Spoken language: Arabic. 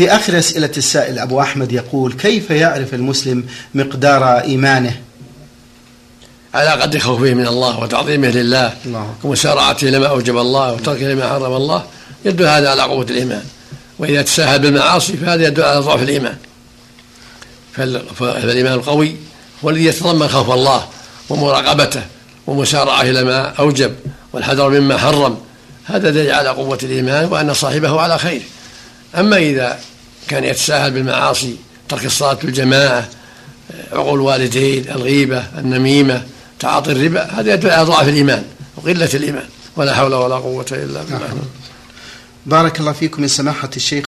في آخر أسئلة السائل أبو أحمد يقول: كيف يعرف المسلم مقدار إيمانه؟ على قدر خوفه من الله وتعظيمه لله ومسارعته لما أوجب الله وتركه لما حرم الله، يدل هذا على قوة الإيمان. وإذا تساهل بالمعاصي فهذا يدل على ضعف الإيمان. فالإيمان القوي هو الذي يتضمن خوف الله ومراقبته ومسارعه إلى ما أوجب والحذر مما حرم، هذا دليل على قوة الإيمان وأن صاحبه على خير. أما إذا كان يتساهل بالمعاصي، ترك الصلاة بالجماعة، عقول الوالدين، الغيبة، النميمة، تعاطي الربا، هذا يدل على ضعف الإيمان وقلة الإيمان، ولا حول ولا قوة إلا بالله. بارك الله فيكم يا سماحة الشيخ.